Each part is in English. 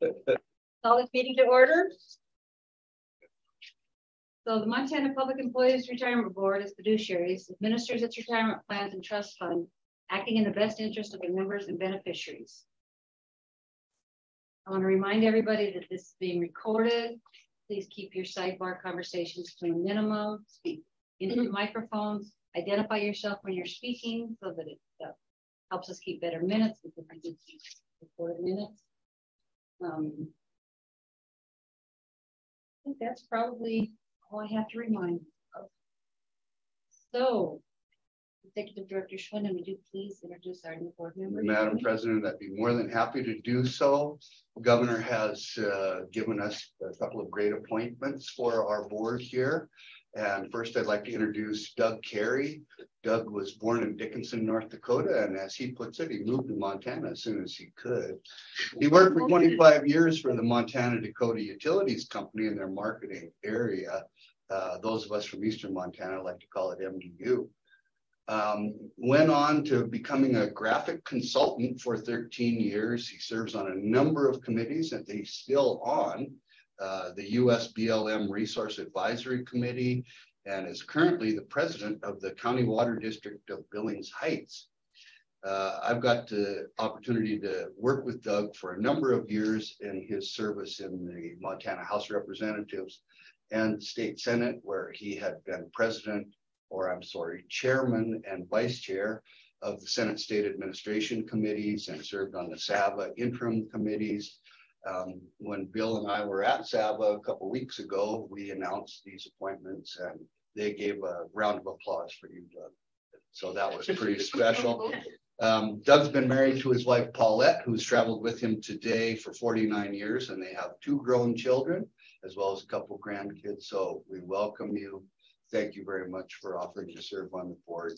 Call this meeting to order. So the Montana Public Employees Retirement Board as fiduciaries administers its retirement plans and trust fund, acting in the best interest of the members and beneficiaries. I want to remind everybody that this is being recorded. Please keep your sidebar conversations to a minimum. Speak into the microphones. Identify yourself when you're speaking so that it helps us keep better minutes because we did recorded minutes. I think that's probably all I have to remind of. So, Executive Director Schwinden, would you please introduce our new board member? Madam President, I'd be more than happy to do so. The governor has given us a couple of great appointments for our board here. And first, I'd like to introduce Doug Carey. Doug was born in Dickinson, North Dakota, and as he puts it, he moved to Montana as soon as he could. He worked for 25 years for the Montana Dakota Utilities Company in their marketing area. Those of us from Eastern Montana like to call it MDU. Went on to becoming a graphic consultant for 13 years. He serves on a number of committees that he's still on. The US BLM Resource Advisory Committee, and is currently the president of the County Water District of Billings Heights. I've got the opportunity to work with Doug for a number of years in his service in the Montana House of Representatives and State Senate, where he had been chairman and vice chair of the Senate State Administration Committees and served on the SAVA interim committees. When Bill and I were at SAVA a couple of weeks ago, we announced these appointments and they gave a round of applause for you, Doug. So that was pretty special. Doug's been married to his wife, Paulette, who's traveled with him today for 49 years, and they have 2 grown children, as well as a couple of grandkids. So we welcome you. Thank you very much for offering to serve on the board.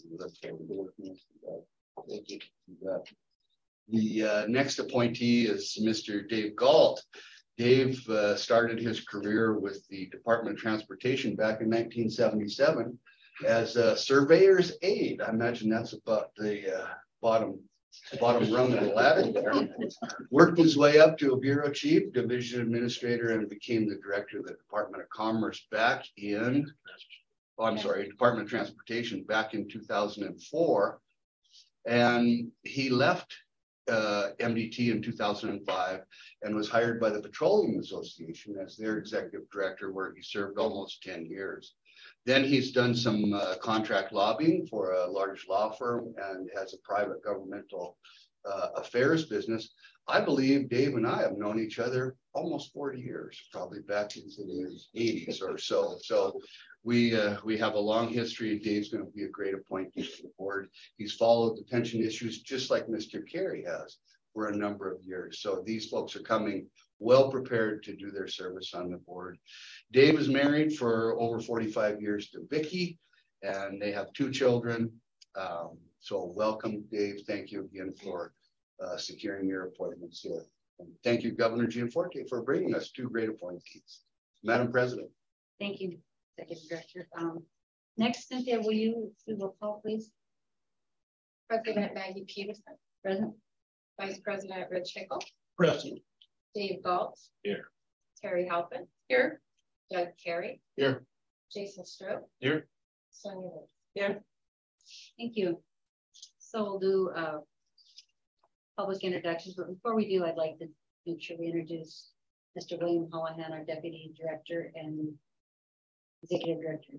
Thank you. The next appointee is Mr. Dave Galt. Dave started his career with the Department of Transportation back in 1977 as a surveyor's aide. I imagine that's about the bottom rung of the ladder there. Worked his way up to a bureau chief, division administrator, and became the director of the Department of Commerce back in, Department of Transportation back in 2004. And he left MDT in 2005 and was hired by the Petroleum Association as their executive director, where he served almost 10 years. Then he's done some contract lobbying for a large law firm and has a private governmental affairs business. I believe Dave and I have known each other almost 40 years, probably back into the 80s or so. So we have a long history. Dave's going to be a great appointee to the board. He's followed the pension issues just like Mr. Carey has for a number of years. So these folks are coming well prepared to do their service on the board. Dave is married for over 45 years to Vicki, and they have 2 children. So welcome, Dave. Thank you again for securing your appointments here. And thank you, Governor Gianforte, for bringing us 2 great appointees. Madam President. Thank you, Executive Director. Next, Cynthia, will you do the call, please? President Maggie Peterson. Present. Vice President Rich Hickle. Present. Dave Galt. Here. Terry Halpin. Here. Doug Carey. Here. Jason Stroh. Here. Sonia Wood. Here. Thank you. So we'll do public introductions, but before we do, I'd like to make sure we introduce Mr. William Holohan, our Deputy Director and Executive Director.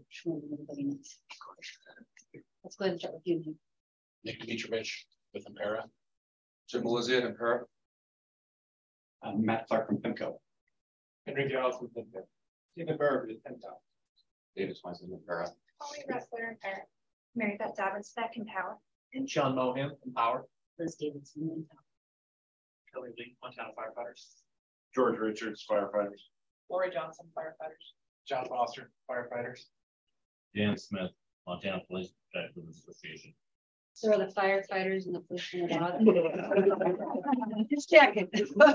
Let's go ahead and start with you. Nick Dimitrovich with Impera. Jim Melizia at Impera. Matt Clark from PIMCO. Henry Giles with Impera. Stephen Berg with PIMCO. David Swenson with Impera. Holly Ressler and Impera. Mary Beth Dobbins back in Power. And Sean Mohan from Power. Liz Davidson and Kelly Lee, Montana Firefighters. George Richards, Firefighters. Lori Johnson, Firefighters. John Foster, Firefighters. Dan Smith, Montana Police Protective Association. So are the firefighters and the policemen about it? Just checking.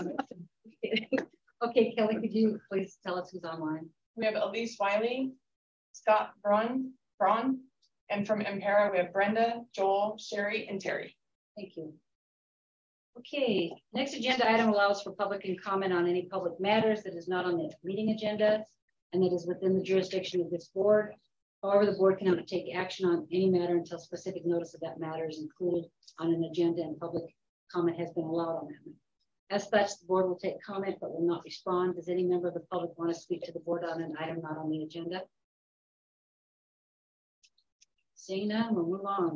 Okay, Kelly, could you please tell us who's online? We have Elise Wiley, Scott Braun, and from Impera we have Brenda, Joel, Sherry, and Terry. Thank you. Okay, next agenda item allows for public comment on any public matters that is not on the meeting agenda and that is within the jurisdiction of this board. However, the board cannot take action on any matter until specific notice of that matter is included on an agenda and public comment has been allowed on that matter. As such, the board will take comment but will not respond. Does any member of the public want to speak to the board on an item not on the agenda? Seeing none, we'll move on.